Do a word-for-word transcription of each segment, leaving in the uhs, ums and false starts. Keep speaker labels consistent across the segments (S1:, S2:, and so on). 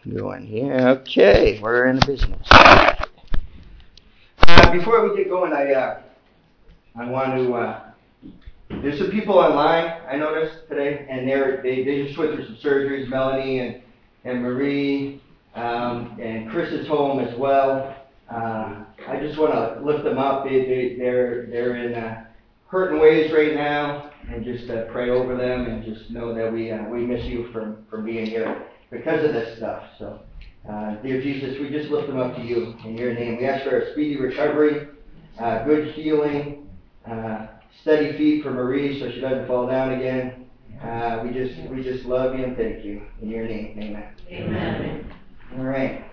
S1: going here. Okay, we're in the business. Uh, before we get going, I uh, I want to. Uh, there's some people online I noticed today, and they're they, they just went through some surgeries. Melanie and and Marie um, and Chris is home as well. Uh, I just want to lift them up. They, they they're they're in uh, hurting ways right now, and just uh, pray over them, and just know that we uh, we miss you from from being here because of this stuff. So. Uh, dear Jesus, we just lift them up to you in your name. We ask for a speedy recovery, uh, good healing, uh, steady feet for Marie so she doesn't fall down again. Uh, we just we just love you and thank you. In your name, amen.
S2: Amen.
S1: All right.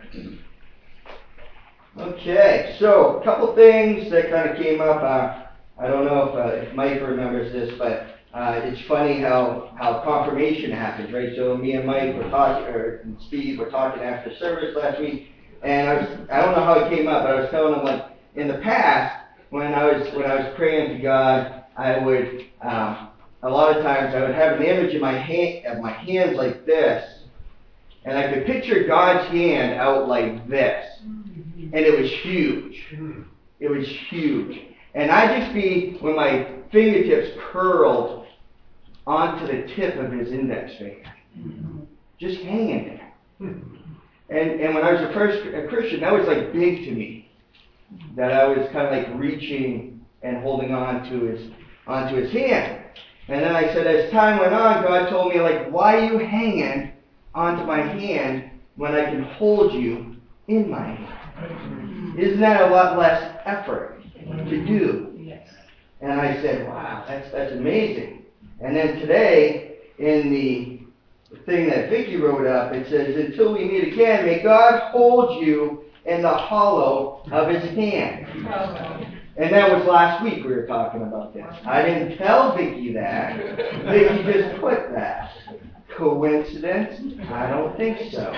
S1: Okay, so a couple things that kind of came up. Uh, I don't know if, uh, if Mike remembers this, but uh, it's funny how, how confirmation happens, right? So me and Mike were talking, or and Steve were talking after service last week, and I was I don't know how it came up, but I was telling him, like, in the past when I was when I was praying to God, I would um, a lot of times I would have an image in my hand of my hands like this, and I could picture God's hand out like this. And it was huge. It was huge. And I'd just be, when my fingertips curled onto the tip of his index finger. Just hanging there. And and when I was a first a Christian, that was like big to me. That I was kind of like reaching and holding on to his onto his hand. And then I said, as time went on, God told me, like, why are you hanging onto my hand when I can hold you in my hand? Isn't that a lot less effort to do?
S2: Yes.
S1: And I said, wow, that's that's amazing. And then today, in the thing that Vicki wrote up, it says, until we meet again, may God hold you in the hollow of his hand. And that was last week we were talking about this. I didn't tell Vicki that. Vicki just put that. Coincidence? I don't think so.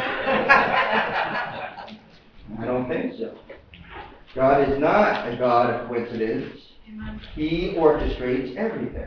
S1: I don't think so. God is not a God of coincidence. He orchestrates everything.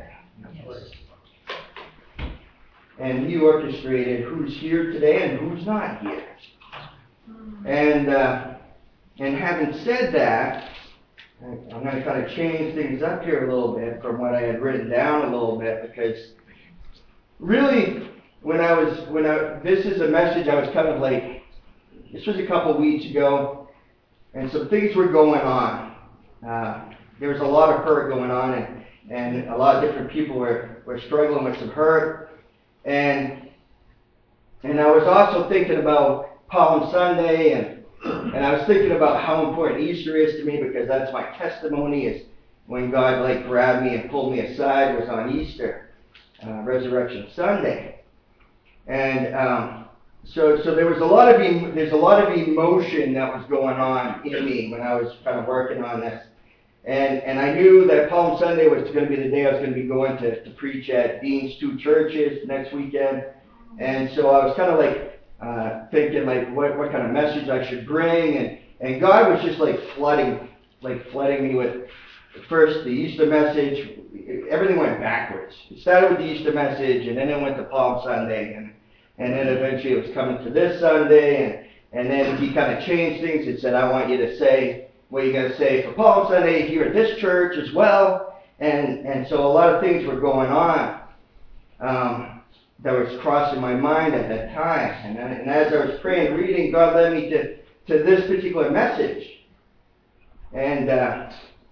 S1: And he orchestrated who's here today and who's not here. And uh, and having said that, I'm going to kind of change things up here a little bit from what I had written down a little bit, because really, when I was when I this is a message I was kind of like, this was a couple weeks ago, and some things were going on. Uh, there was a lot of hurt going on, and, and a lot of different people were, were struggling with some hurt. And and I was also thinking about Palm Sunday, and and I was thinking about how important Easter is to me, because that's my testimony, is when God like grabbed me and pulled me aside was on Easter, uh, Resurrection Sunday. And um, So, so there was a lot of em- there's a lot of emotion that was going on in me when I was kind of working on this, and and I knew that Palm Sunday was going to be the day I was going to be going to, to preach at Dean's two churches next weekend, and so I was kind of like uh, thinking like what what kind of message I should bring, and and God was just like flooding like flooding me with first the Easter message. Everything went backwards. It started with the Easter message, and then it went to Palm Sunday, and And then eventually it was coming to this Sunday, and, and then he kind of changed things and said, I want you to say what you're going to say for Palm Sunday here at this church as well. And and so a lot of things were going on um, that was crossing my mind at that time. And, and as I was praying, reading, God led me to, to this particular message. And uh,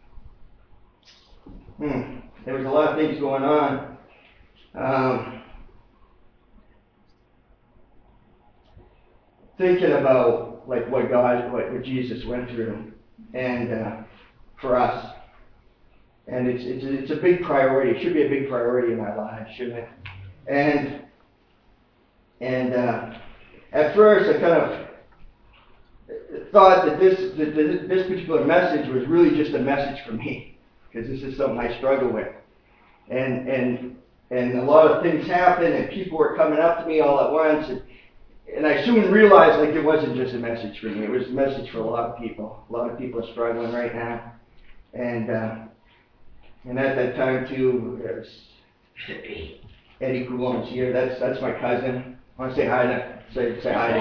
S1: hmm, there was a lot of things going on. Um, Thinking about like what God, what, what Jesus went through, and uh, for us, and it's it's it's a big priority. It should be a big priority in our lives, shouldn't it? And and uh, at first, I kind of thought that this that this particular message was really just a message for me, because this is something I struggle with, and and and a lot of things happened, and people were coming up to me all at once, and. And I soon realized, like, it wasn't just a message for me. It was a message for a lot of people. A lot of people are struggling right now. And uh, and at that time, too, there's Eddie Coulomb is here. That's that's my cousin. I want to say hi to Say, say hi to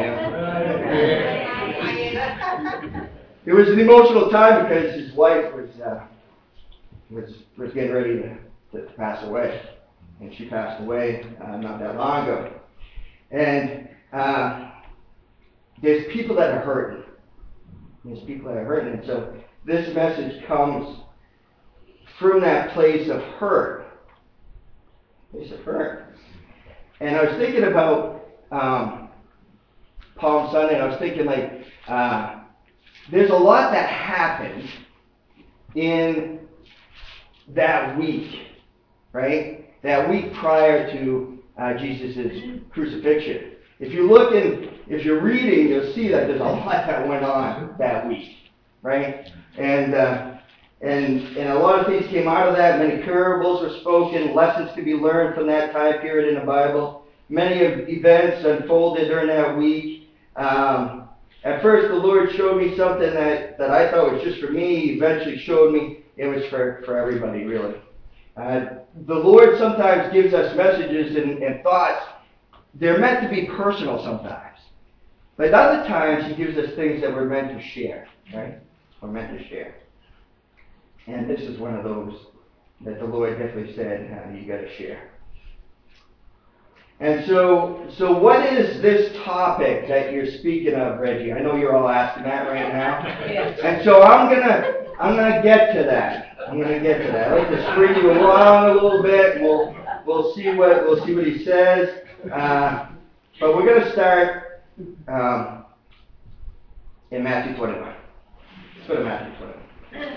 S1: him. It was an emotional time because his wife was uh, was was getting ready to, to pass away, and she passed away uh, not that long ago. And uh, there's people that are hurting. There's people that are hurting, and so this message comes from that place of hurt. Place of hurt. And I was thinking about um, Palm Sunday, and I was thinking like, uh, there's a lot that happened in that week, right? That week prior to uh, Jesus' crucifixion. If you look in, if you're reading, you'll see that there's a lot that went on that week, right? And uh, and and a lot of things came out of that. Many parables were spoken. Lessons could be learned from that time period in the Bible. Many of events unfolded during that week. Um, at first, the Lord showed me something that, that I thought was just for me. He eventually showed me it was for, for everybody, really. Uh, the Lord sometimes gives us messages and, and thoughts. They're meant to be personal sometimes. But other times, He gives us things that we're meant to share, right? We're meant to share. And this is one of those that the Lord definitely said, uh, you got to share. And so, so what is this topic that you're speaking of, Reggie? I know you're all asking that right now. Yes. And so I'm gonna, I'm gonna get to that. I'm gonna get to that. I'd like to spring you along a little bit. And we'll, we'll see what, we'll see what he says. Uh, but we're gonna start um, in Matthew twenty-one. Let's go to Matthew twenty-one.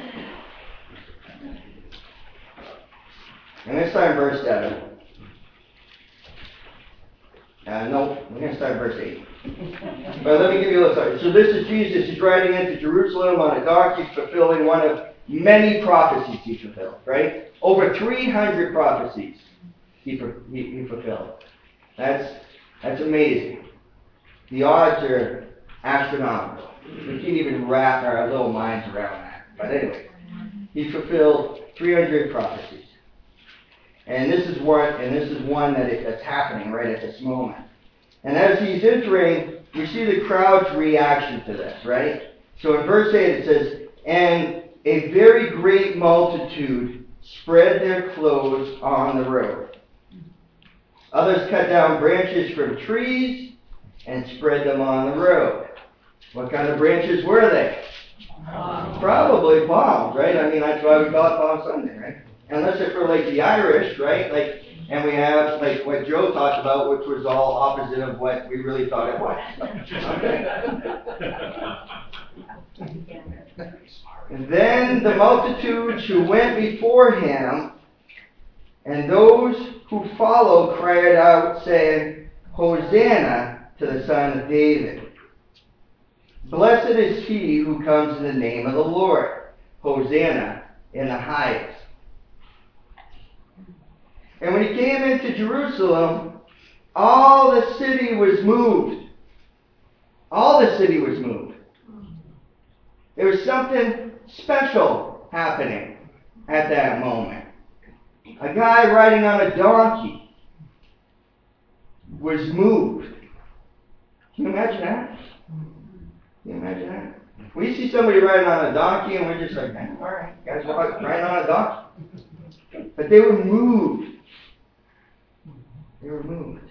S1: And let's start in verse seven. Uh, no, we're going to start in verse eight. But let me give you a little story. So this is Jesus. He's riding into Jerusalem on a donkey, fulfilling one of many prophecies he fulfilled, right? Over three hundred prophecies he, he, he fulfilled. That's, that's amazing. The odds are astronomical. We can't even wrap our little minds around that. But anyway, he fulfilled three hundred prophecies. And this is one, and this is one that it, that's happening right at this moment. And as he's entering, we see the crowd's reaction to this, right? So in verse eight it says, "And a very great multitude spread their clothes on the road. Others cut down branches from trees and spread them on the road." What kind of branches were they? Palm. Probably palms, right? I mean, that's why we call it Palm Sunday, right? Unless they're for like the Irish, right? Like, and we have like what Joe talked about, which was all opposite of what we really thought it was. Okay. And then the multitudes who went before him and those who followed cried out, saying, "Hosanna to the Son of David. Blessed is he who comes in the name of the Lord. Hosanna in the highest." And when he came into Jerusalem, all the city was moved. All the city was moved. There was something special happening at that moment. A guy riding on a donkey was moved. Can you imagine that? Can you imagine that? We see somebody riding on a donkey and we're just like, man, all right, guys riding on a donkey. But they were moved. They were moved.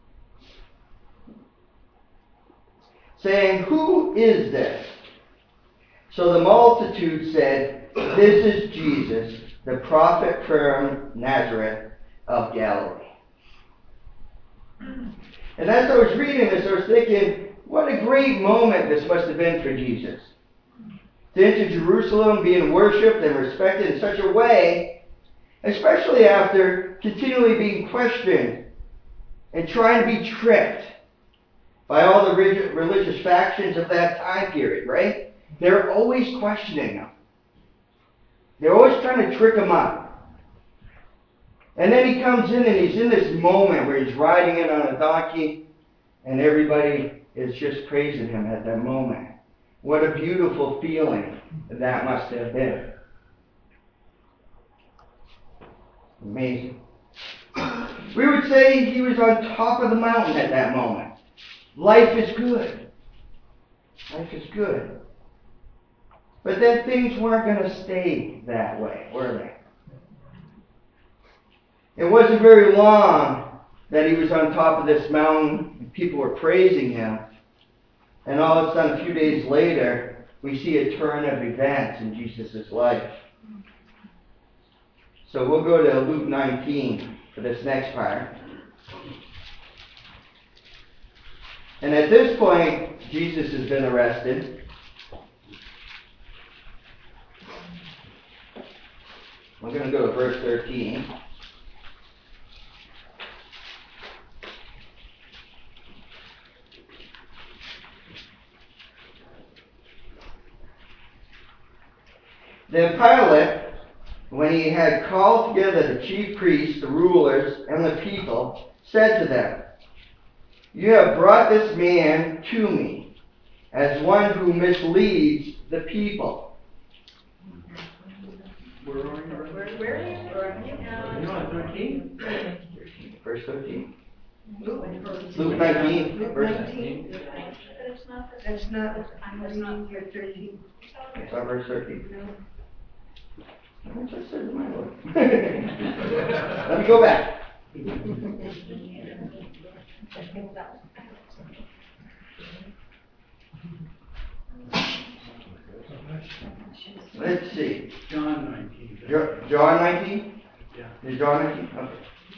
S1: Saying, "Who is this?" So the multitude said, "This is Jesus, the prophet from Nazareth of Galilee." And as I was reading this, I was thinking, what a great moment this must have been for Jesus. To enter Jerusalem, being worshipped and respected in such a way, especially after continually being questioned and trying to be tricked by all the religious factions of that time period, right? They're always questioning him. They're always trying to trick him up. And then he comes in and he's in this moment where he's riding in on a donkey and everybody is just praising him at that moment. What a beautiful feeling that must have been. Amazing. We would say he was on top of the mountain at that moment. life is good. Life is good. But then things weren't going to stay that way, were they? It wasn't very long that he was on top of this mountain and people were praising him. And all of a sudden, a few days later, we see a turn of events in Jesus' life. So we'll go to Luke nineteen for this next part. And at this point, Jesus has been arrested. We're going to go to verse thirteen. Then Pilate, when he had called together the chief priests, the rulers, and the people, said to them, "You have brought this man to me as one who misleads the people."
S2: Where are you? Where are you? You're on thirteen?
S1: Verse thirteen.
S2: Luke
S1: Luke nineteen, verse
S2: nineteen. That's not, I'm reading here thirteen.
S1: It's on verse thirteen.
S2: No.
S1: I just said my Lord. Let me go back. Let's see.
S3: John nineteen.
S1: Jo- John nineteen?
S3: Yeah.
S1: Is John nineteen? Okay.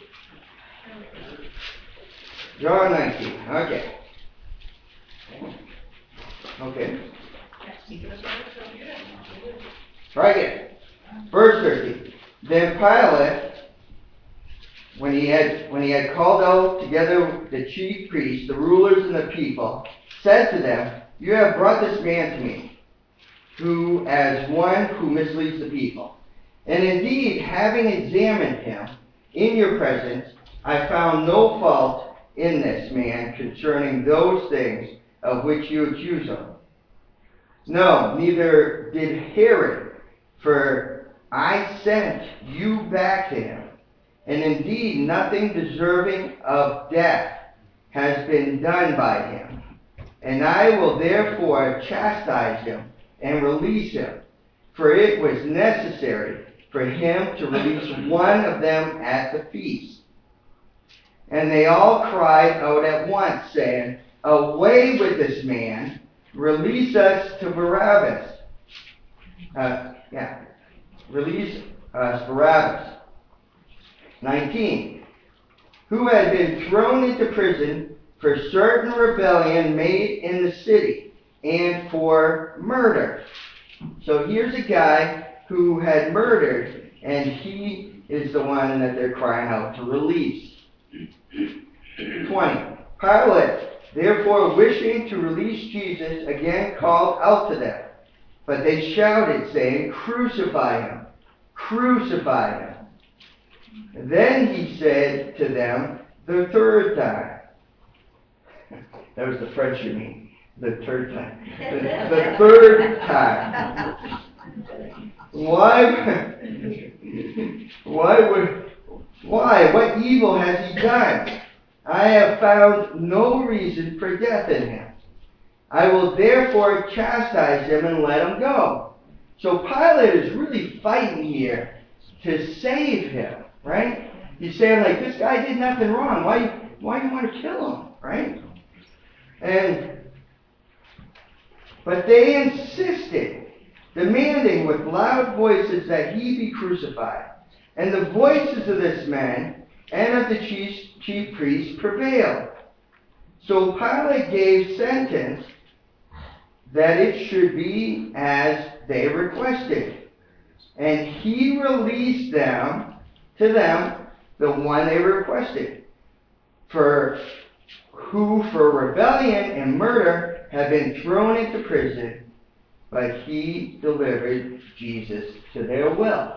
S1: John nineteen. Okay. Okay. Try again. Verse thirteen. Then Pilate, when he had when he had called out together the chief priests, the rulers, and the people, said to them, "You have brought this man to me, who as one who misleads the people. And indeed, having examined him in your presence, I found no fault in this man concerning those things of which you accuse him. No, neither did Herod, for I sent you back to him. And indeed, nothing deserving of death has been done by him. And I will therefore chastise him and release him, for it was necessary for him to release one of them at the feast." And they all cried out at once, saying, "Away with this man, release us to Barabbas." Uh, yeah, release us Barabbas. nineteen. Who had been thrown into prison for certain rebellion made in the city, and for murder. So here's a guy who had murdered, and he is the one that they're crying out to release. twenty. Pilate, therefore wishing to release Jesus, again called out to them. But they shouted, saying, "Crucify him! Crucify him!" Then he said to them the third time. That was the French, you mean. The third time. The, the third time. Why? Why would? Why? What evil has he done? I have found no reason for death in him. I will therefore chastise him and let him go. So Pilate is really fighting here to save him, right? He's saying, like, this guy did nothing wrong. Why, why do you want to kill him, right? And but they insisted, demanding with loud voices that he be crucified. And the voices of this man and of the chief, chief priests prevailed. So Pilate gave sentence that it should be as they requested. And he released them to them, the one they requested, for who for rebellion and murder had been thrown into prison, but he delivered Jesus to their will.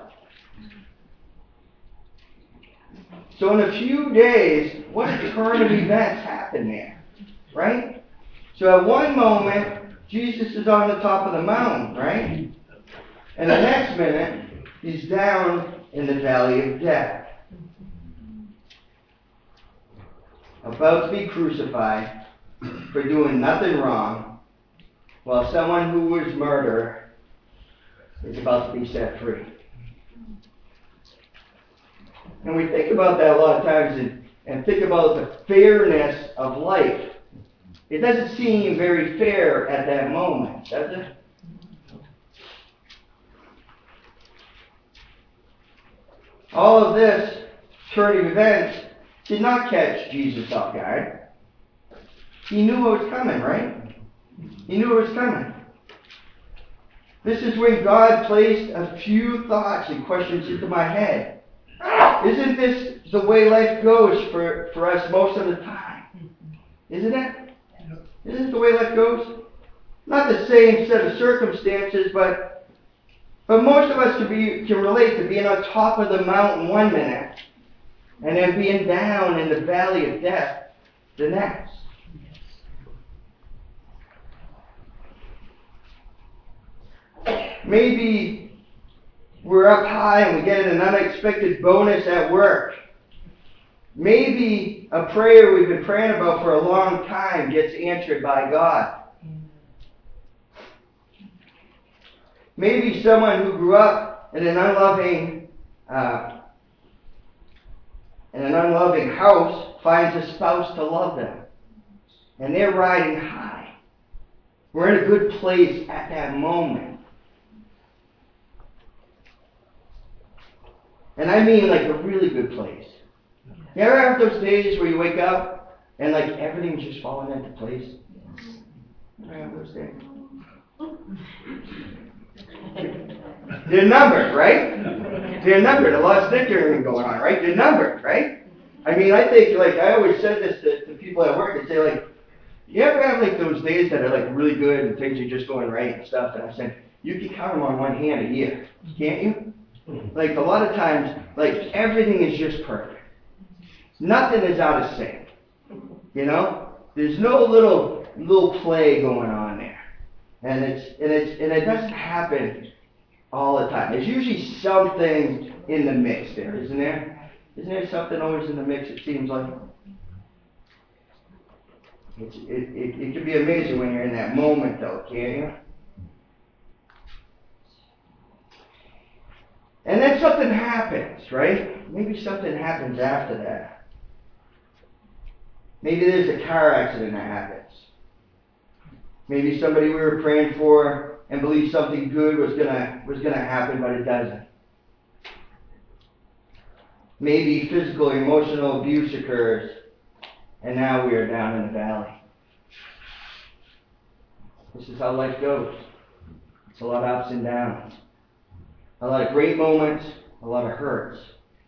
S1: So in a few days, what a turn of events happened there, right? So at one moment, Jesus is on the top of the mountain, right? And the next minute, he's down in the valley of death, about to be crucified, for doing nothing wrong, while someone who was murderer is about to be set free. And we think about that a lot of times and, and think about the fairness of life. It doesn't seem very fair at that moment, does it? All of this turn of events did not catch Jesus off guard. He knew it was coming, right? He knew it was coming. This is when God placed a few thoughts and questions into my head. Isn't this the way life goes for, for us most of the time? Isn't it? Isn't it the way life goes? Not the same set of circumstances, but but most of us can be can relate to being on top of the mountain one minute and then being down in the valley of death the next. Maybe we're up high and we get an unexpected bonus at work. Maybe a prayer we've been praying about for a long time gets answered by God. Maybe someone who grew up in an unloving, uh, in an unloving house finds a spouse to love them, and they're riding high. We're in a good place at that moment. And I mean like a really good place. You ever have those days where you wake up and like everything's just falling into place? I have those days. They're numbered, right? They're numbered. A lot of snickering going on, right? They're numbered, right? I mean, I think, like, I always said this to, to people at work. They say, like, you ever have, like, those days that are, like, really good and things are just going right and stuff? And I said, you can count them on one hand a year, can't you? Like, a lot of times, like, everything is just perfect. Nothing is out of sync, you know? There's no little little play going on there. And it's and it's and it doesn't happen all the time. There's usually something in the mix there, isn't there? Isn't there something always in the mix, it seems like? It's, it, it, it can be amazing when you're in that moment, though, can't you? And then something happens, right? Maybe something happens after that. Maybe there's a car accident that happens. Maybe somebody we were praying for and believed something good was gonna was gonna happen, but it doesn't. Maybe physical, emotional abuse occurs, and now we are down in the valley. This is how life goes. It's a lot of ups and downs. A lot of great moments, a lot of hurts.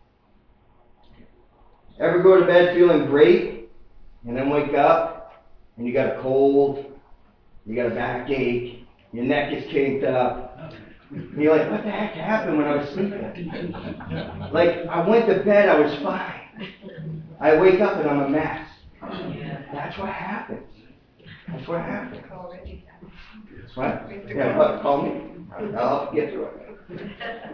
S1: Ever go to bed feeling great, and then wake up, and you got a cold, you got a backache, your neck is kinked up, and you're like, what the heck happened when I was sleeping? Like, I went to bed, I was fine. I wake up and I'm a mess. That's what happens. That's what happens. What? Yeah, what? Call me. I'll get through it.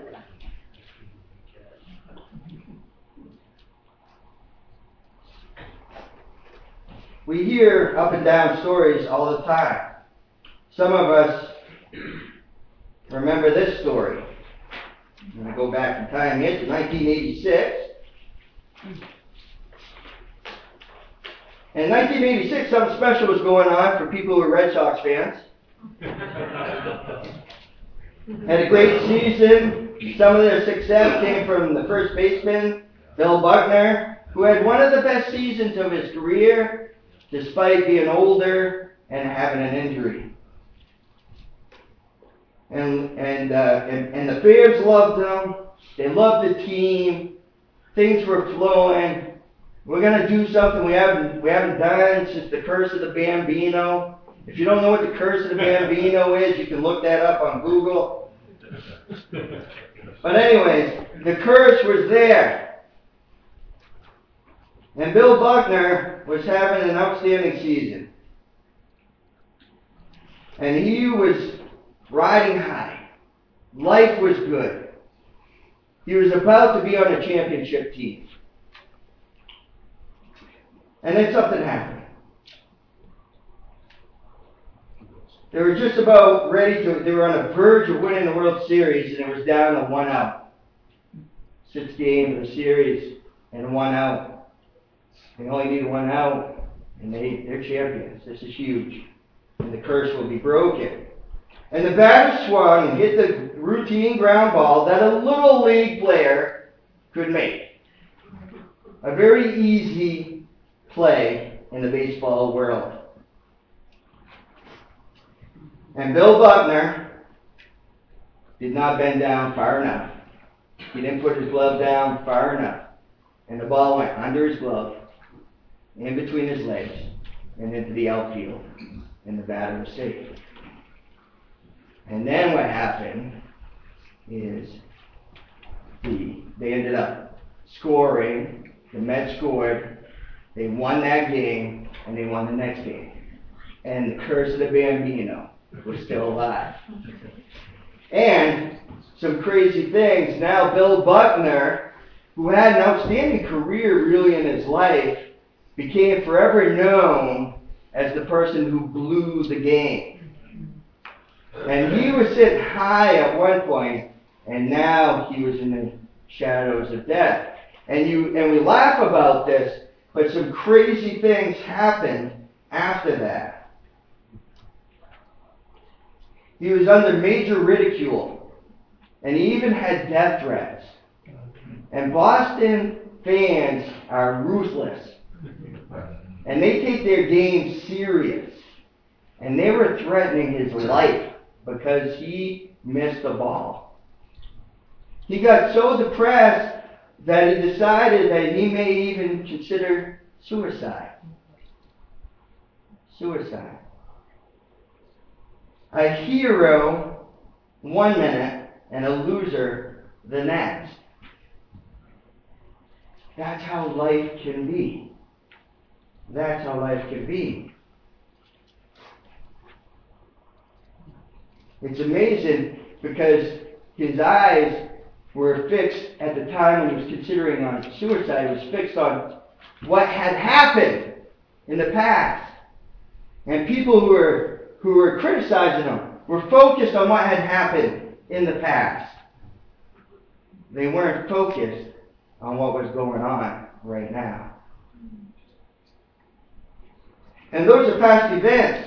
S1: We hear up and down stories all the time. Some of us remember this story. I'm going to go back in time here to nineteen eighty-six. In nineteen eighty-six, something special was going on for people who were Red Sox fans. Had a great season. Some of their success came from the first baseman, Bill Buckner, who had one of the best seasons of his career, despite being older and having an injury. And and uh, and, and the fans loved him. They loved the team. Things were flowing. We're gonna do something we haven't we haven't done since the Curse of the Bambino. If you don't know what the Curse of the Bambino is, you can look that up on Google. But anyways, the curse was there. And Bill Buckner was having an outstanding season. And he was riding high. Life was good. He was about to be on a championship team. And then something happened. They were just about ready to, they were on the verge of winning the World Series, and it was down to one out. Sixth game of the series, and one out. They only need one out, and they, they're champions. This is huge. And the curse will be broken. And the batter swung and hit the routine ground ball that a little league player could make. A very easy play in the baseball world. And Bill Buckner did not bend down far enough. He didn't put his glove down far enough. And the ball went under his glove, in between his legs, and into the outfield. And the batter was safe. And then what happened is the, they ended up scoring. The Mets scored. They won that game, and they won the next game. And the curse of the Bambino was still alive. And some crazy things. Now Bill Buckner, who had an outstanding career really in his life, became forever known as the person who blew the game. And he was sitting high at one point, and now he was in the shadows of death. And you and we laugh about this, but some crazy things happened after that. He was under major ridicule, and he even had death threats. And Boston fans are ruthless, and they take their game serious. And they were threatening his life because he missed the ball. He got so depressed that he decided that he may even consider suicide. Suicide. A hero one minute and a loser the next. That's how life can be. That's how life can be. It's amazing because his eyes were fixed at the time when he was considering on suicide. He was fixed on what had happened in the past. And people who were, who were criticizing him were focused on what had happened in the past. They weren't focused on what was going on right now. And those are past events.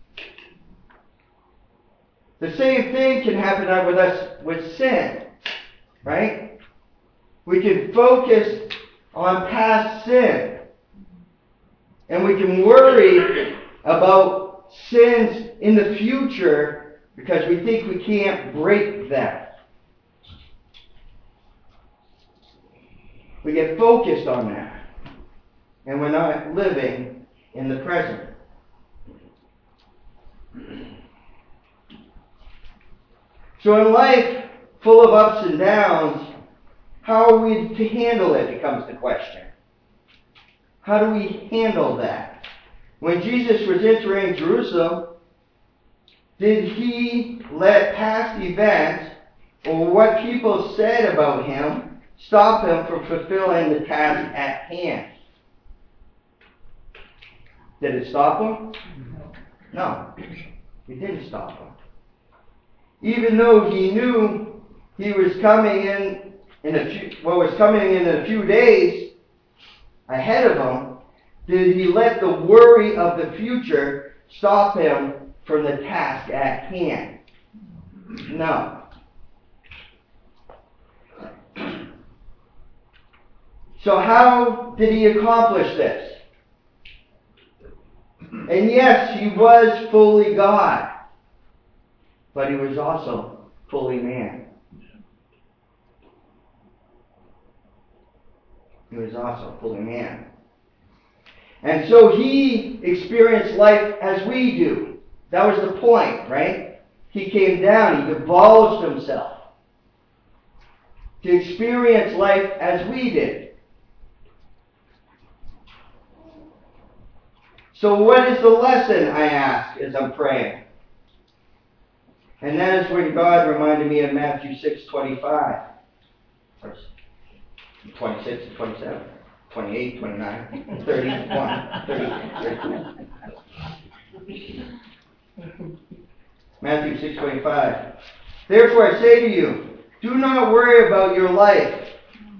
S1: The same thing can happen with us with sin, right? We can focus on past sin. And we can worry about sins in the future because we think we can't break them. We get focused on that. And we're not living in the present. So in life full of ups and downs, how are we to handle it becomes the question. How do we handle that? When Jesus was entering Jerusalem, did he let past events or what people said about him stop him from fulfilling the task at hand? Did it stop him? No, it didn't stop him. Even though he knew he was coming in in a few, what was coming in a few days ahead of him, did he let the worry of the future stop him from the task at hand? No. So how did he accomplish this? And yes, he was fully God, but he was also fully man. He was also fully man. And so he experienced life as we do. That was the point, right? He came down, he divulged himself to experience life as we did. So what is the lesson, I ask, as I'm praying? And that is when God reminded me of Matthew six twenty-five. twenty-six to twenty-seven. twenty-eight, twenty-nine, thirty-one, thirty, thirty-two. Matthew six twenty-five. Therefore I say to you, do not worry about your life,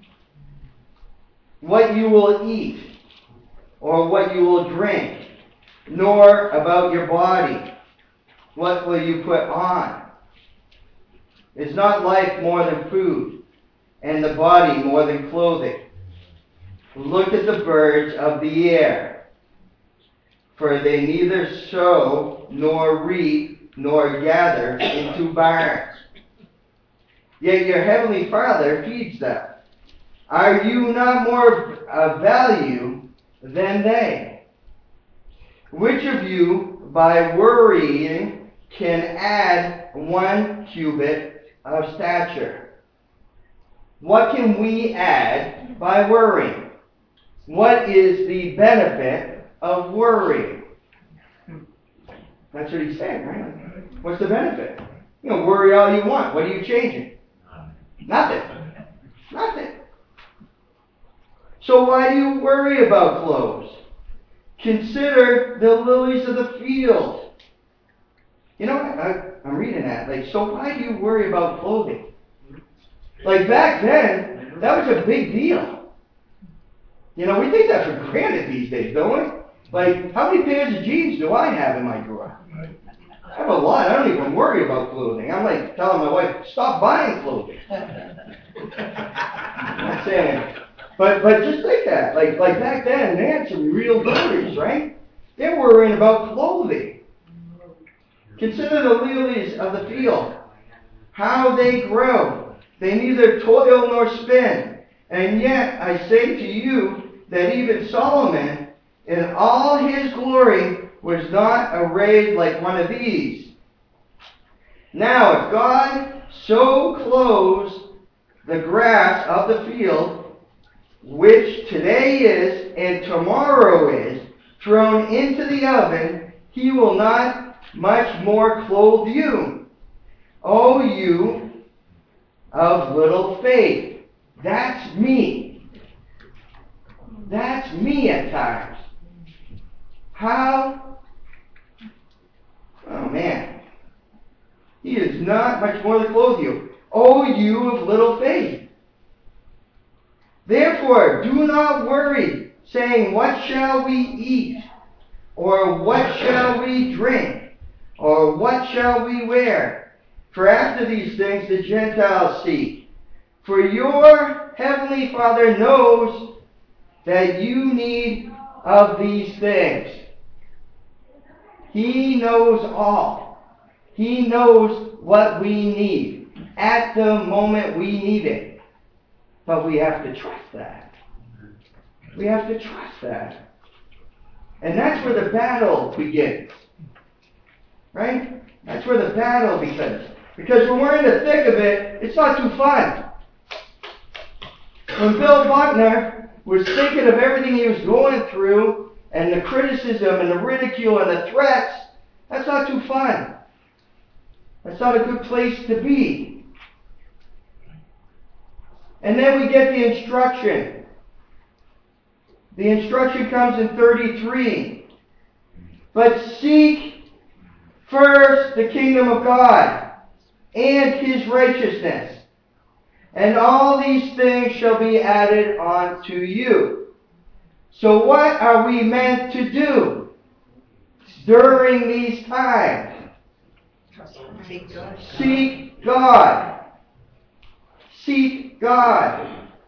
S1: what you will eat, or what you will drink, nor about your body, what will you put on. Is not life more than food, and the body more than clothing? Look at the birds of the air, for they neither sow nor reap nor gather into barns, yet your heavenly Father feeds them. Are you not more of value than they? Which of you, by worrying, can add one cubit of stature? What can we add by worrying? What is the benefit of worrying? That's what he's saying, right? What's the benefit? You know, worry all you want. What are you changing? Nothing. Nothing. So why do you worry about clothes? Consider the lilies of the field. You know, I, I'm reading that. Like, so why do you worry about clothing? Like back then, that was a big deal. You know, we take that for granted these days, don't we? Like, how many pairs of jeans do I have in my drawer? I have a lot. I don't even worry about clothing. I'm like telling my wife, stop buying clothing. I'm not saying. But but just think that. Like like back then, they had some real worries, right? They're worrying about clothing. Consider the lilies of the field, how they grow. They neither toil nor spin. And yet I say to you that even Solomon, in all his glory, was not arrayed like one of these. Now, if God so clothes the grass of the field, which today is and tomorrow is thrown into the oven, he will not much more clothe you, O you of little faith. That's me. That's me at times. How? Oh man. He is not much more to clothe you. O you of little faith. Therefore, do not worry, saying, what shall we eat? Or what shall we drink? Or what shall we wear? For after these things the Gentiles seek. For your heavenly Father knows that you need of these things. He knows all. He knows what we need at the moment we need it. But we have to trust that. We have to trust that. And that's where the battle begins. Right? That's where the battle begins. Because when we're in the thick of it, it's not too fun. When Bill Buckner was thinking of everything he was going through, and the criticism and the ridicule and the threats, that's not too fun. That's not a good place to be. And then we get the instruction. The instruction comes in thirty-three. But seek first the kingdom of God and his righteousness, and all these things shall be added unto you. So what are we meant to do during these times?
S2: Seek God.
S1: Seek God. Seek God.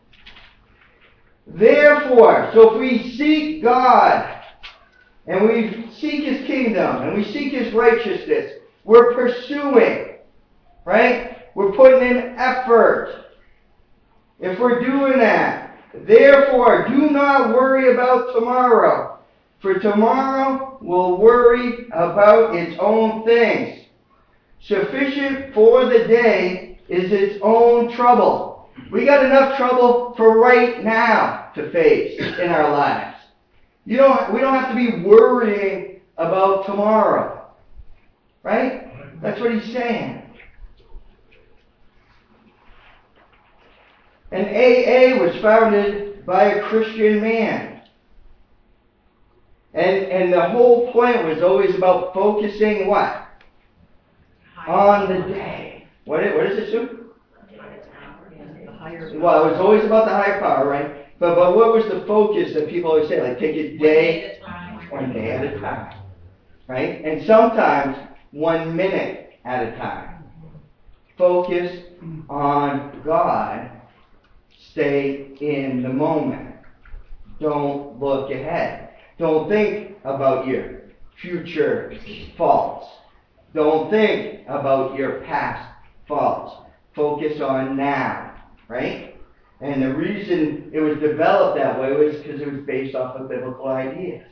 S1: Therefore, so if we seek God, and we seek his kingdom, and we seek his righteousness, we're pursuing, right? We're putting in effort. If we're doing that, therefore, do not worry about tomorrow, for tomorrow will worry about its own things. Sufficient for the day is its own trouble. We got enough trouble for right now to face in our lives. You don't, we don't have to be worrying about tomorrow. Right? That's what he's saying. And A A was founded by a Christian man. And, and the whole point was always about focusing what? on the day. What is, what is it, Sue? Well, it was always about the higher power, right? But but what was the focus that people always say? Like, take it day, one day at a time, right? And sometimes one minute at a time. Focus on God. Stay in the moment. Don't look ahead. Don't think about your future faults. Don't think about your past faults. Focus on now, right? And the reason it was developed that way was because it was based off of biblical ideas.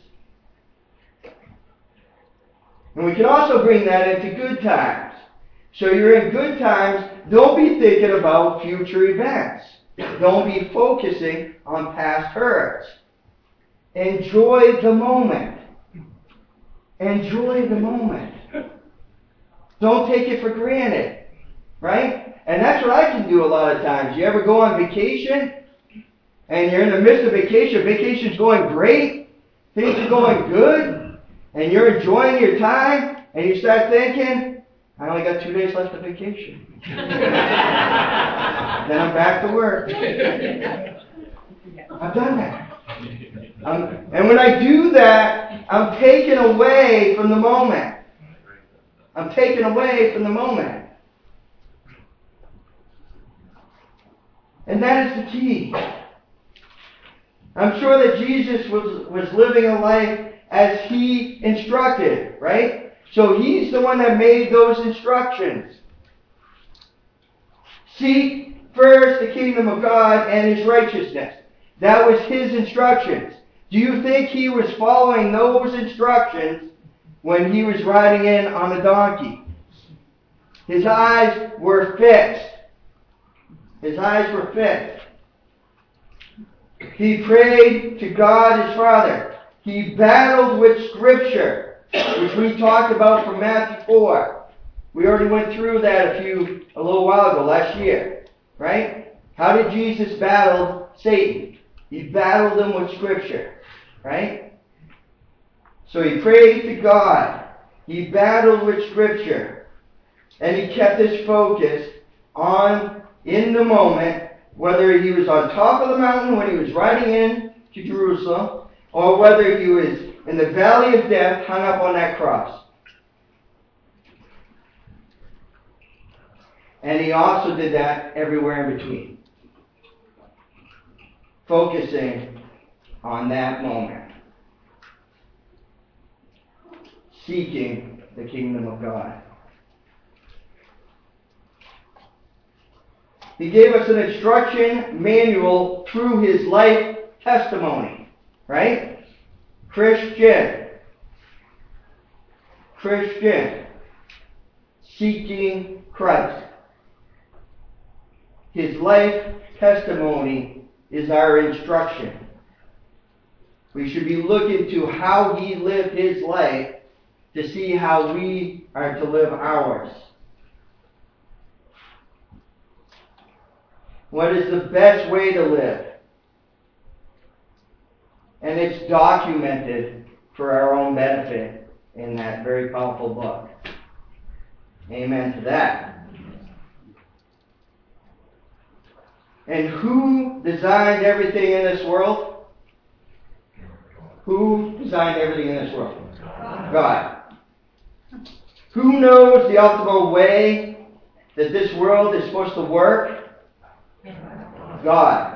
S1: And we can also bring that into good times. So you're in good times, don't be thinking about future events. Don't be focusing on past hurts. Enjoy the moment. Enjoy the moment. Don't take it for granted, right? And that's what I can do a lot of times. You ever go on vacation and you're in the midst of vacation, vacation's going great, things are going good, and you're enjoying your time, and you start thinking, I only got two days left of vacation. Then I'm back to work. I've done that. Um, and when I do that, I'm taken away from the moment. I'm taken away from the moment. And that is the key. I'm sure that Jesus was, was living a life as he instructed, right? So he's the one that made those instructions. Seek first the kingdom of God and his righteousness. That was his instructions. Do you think he was following those instructions when he was riding in on a donkey? His eyes were fixed. His eyes were fixed. He prayed to God his Father. He battled with Scripture, which we talked about from Matthew four. We already went through that a few, a little while ago, last year. Right? How did Jesus battle Satan? He battled him with Scripture. Right? So he prayed to God. He battled with Scripture. And he kept his focus on, in the moment, whether he was on top of the mountain when he was riding in to Jerusalem, or whether he was in the valley of death hung up on that cross. And he also did that everywhere in between. Focusing on that moment. Seeking the kingdom of God. He gave us an instruction manual through his life testimony. Right? Christian. Christian. Seeking Christ. His life testimony is our instruction. We should be looking to how he lived his life to see how we are to live ours. What is the best way to live? And it's documented for our own benefit in that very powerful book. Amen to that. And who designed everything in this world? Who designed everything in this world? God. Who knows the optimal way that this world is supposed to work? God.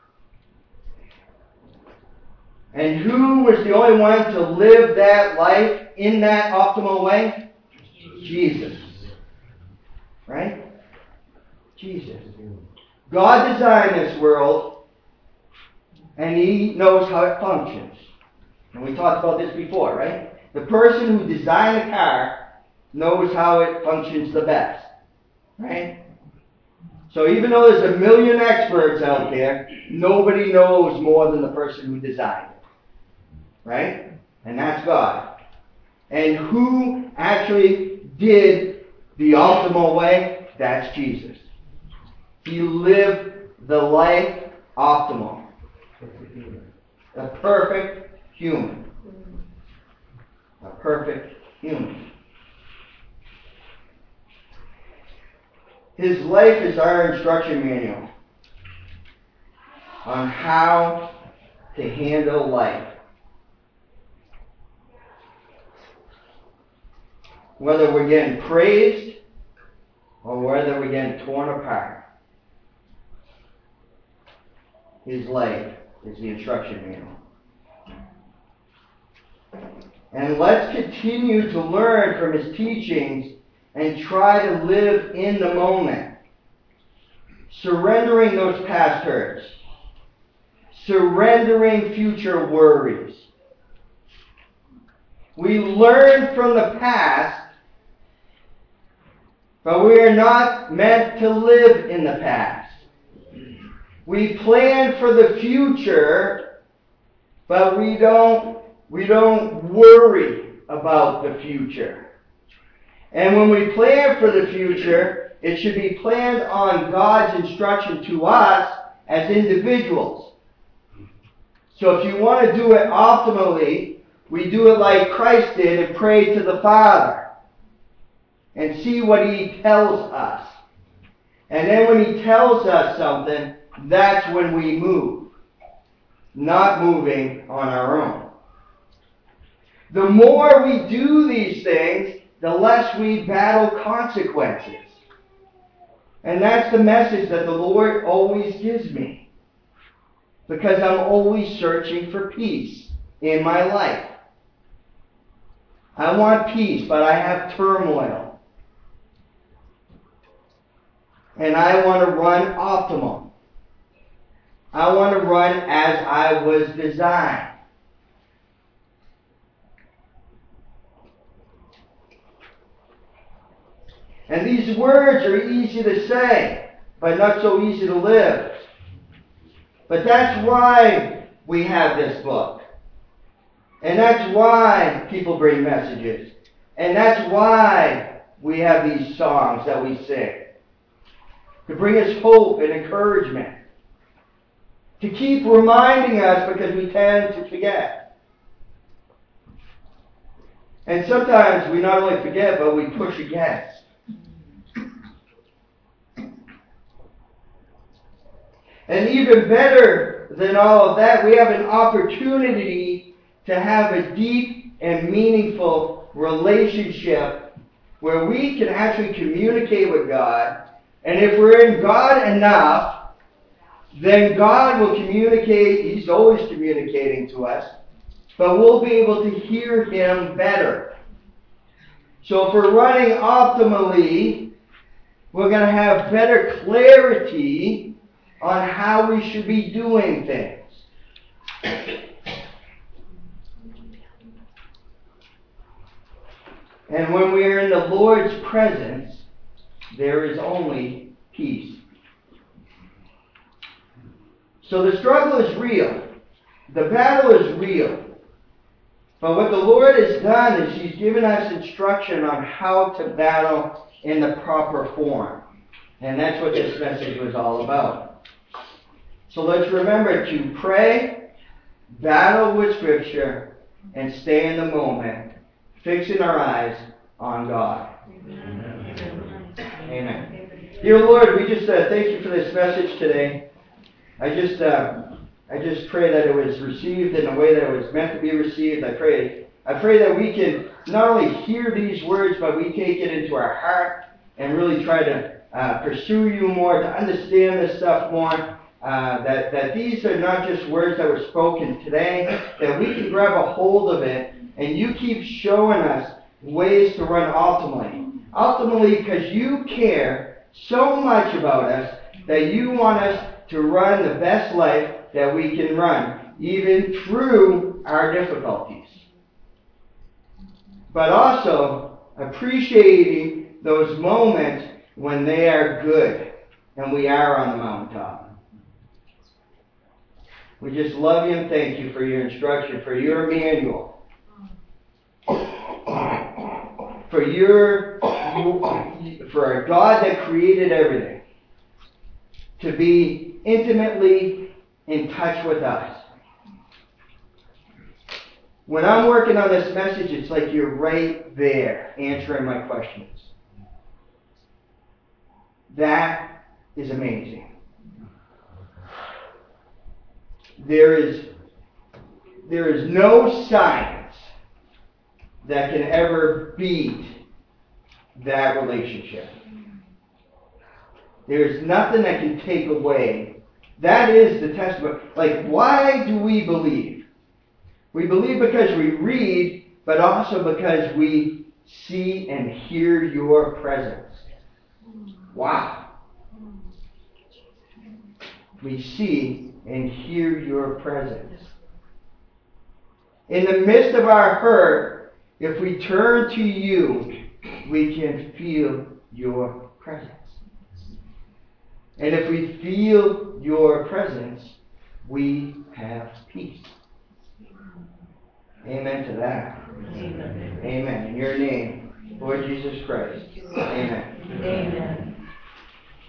S1: And who was the only one to live that life in that optimal way? Jesus. Right? Jesus. God designed this world, and he knows how it functions. And we talked about this before, right? The person who designed a car knows how it functions the best. Right? So even though there's a million experts out there, nobody knows more than the person who designed it. Right? And that's God. And who actually did the optimal way? That's Jesus. He lived the life optimal. A perfect human. A perfect human. His life is our instruction manual on how to handle life. Whether we're getting praised or whether we're getting torn apart. His life is the instruction manual. And let's continue to learn from his teachings and try to live in the moment. Surrendering those past hurts. Surrendering future worries. We learn from the past, but we are not meant to live in the past. We plan for the future, but we don't We don't worry about the future. And when we plan for the future, it should be planned on God's instruction to us as individuals. So if you want to do it optimally, we do it like Christ did and pray to the Father and see what he tells us. And then when he tells us something, that's when we move. Not moving on our own. The more we do these things, the less we battle consequences. And that's the message that the Lord always gives me. Because I'm always searching for peace in my life. I want peace, but I have turmoil. And I want to run optimal. I want to run as I was designed. And these words are easy to say, but not so easy to live. But that's why we have this book. And that's why people bring messages. And that's why we have these songs that we sing. To bring us hope and encouragement. To keep reminding us because we tend to forget. And sometimes we not only forget, but we push against. And even better than all of that, we have an opportunity to have a deep and meaningful relationship where we can actually communicate with God. And if we're in God enough, then God will communicate. He's always communicating to us. But we'll be able to hear him better. So if we're running optimally, we're going to have better clarity on how we should be doing things. And when we are in the Lord's presence, there is only peace. So the struggle is real. The battle is real. But what the Lord has done is he's given us instruction on how to battle in the proper form. And that's what this message was all about. So let's remember to pray, battle with Scripture, and stay in the moment, fixing our eyes on God. Amen. Amen. Dear Lord, we just uh, thank you for this message today. I just, uh, I just pray that it was received in the way that it was meant to be received. I pray, I pray that we can not only hear these words, but we take it into our heart and really try to uh, pursue you more, to understand this stuff more. Uh, that, that these are not just words that were spoken today, that we can grab a hold of it, and you keep showing us ways to run optimally. Optimally because you care so much about us that you want us to run the best life that we can run, even through our difficulties. But also appreciating those moments when they are good and we are on the mountaintop. We just love you and thank you for your instruction, for your manual. For your, for a God that created everything. To be intimately in touch with us. When I'm working on this message, it's like you're right there answering my questions. That is amazing. There is, there is no science that can ever beat that relationship. There's nothing that can take away. That is the testimony. Like, why do we believe? We believe because we read, but also because we see and hear your presence. Wow. We see and hear your presence. In the midst of our hurt, if we turn to you, we can feel your presence. And if we feel your presence, we have peace. Amen to that. Amen. Amen. In your name, Lord Jesus Christ. Amen.